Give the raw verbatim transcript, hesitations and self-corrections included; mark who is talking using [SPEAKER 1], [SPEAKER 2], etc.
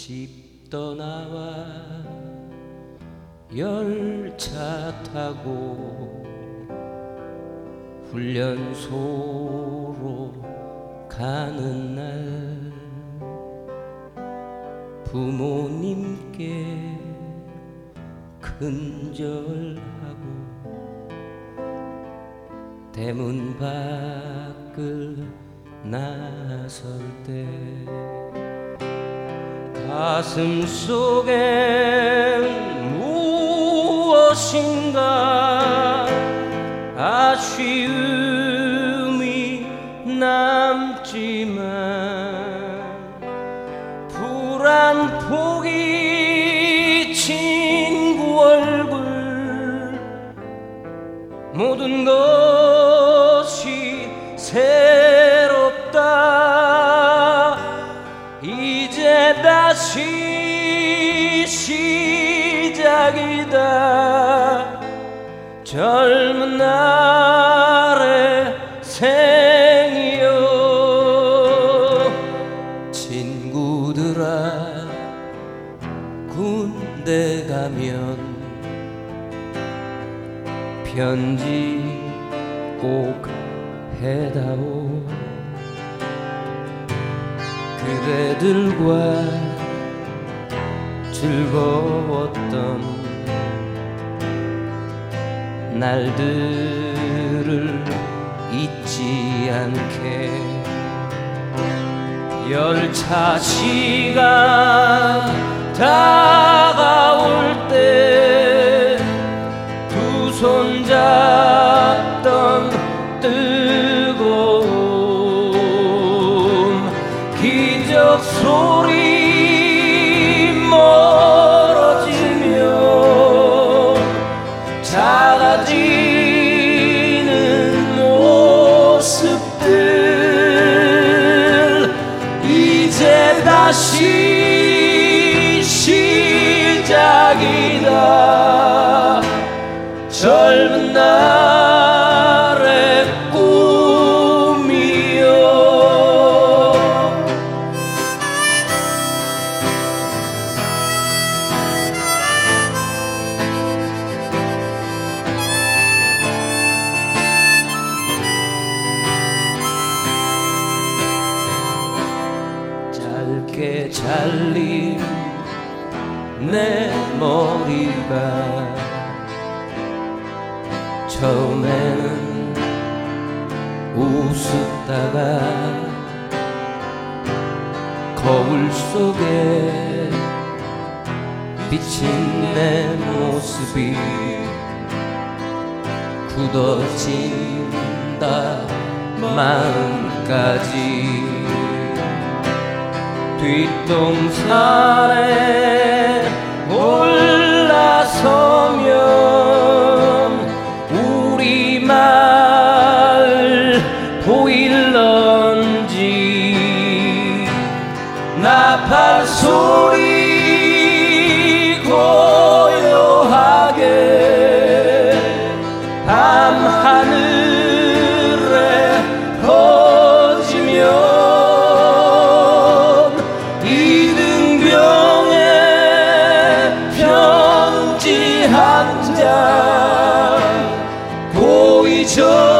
[SPEAKER 1] 집 떠나와 열차 타고 훈련소로 가는 날 부모님께 큰절하고 대문 밖을 나설 때 가슴 속엔 무엇인가 아쉬움이 남지만 불안 포기 친구 얼굴 모든 것이 새롭다 이제 다시 시작이다 젊은 날의 생이여 친구들아 군대 가면 편지 꼭 해다오 그대들과 즐거웠던 날들을 잊지 않게 열차 시간 다가올 때 두 손 잡던 뜨거움 기적 소리 멀어지며 작아지는 모습들 이제 다시 시작이다 젊은 날의 꿈이여 짧게 잘린 내 머리가 처음에는 웃었다가 거울 속에 비친 내 모습이 굳어진다 마음까지 뒷동산에 올라서면 우리 마을 보일런지 나팔 소리 고요하게 밤하늘에 퍼지며 한 장 보이죠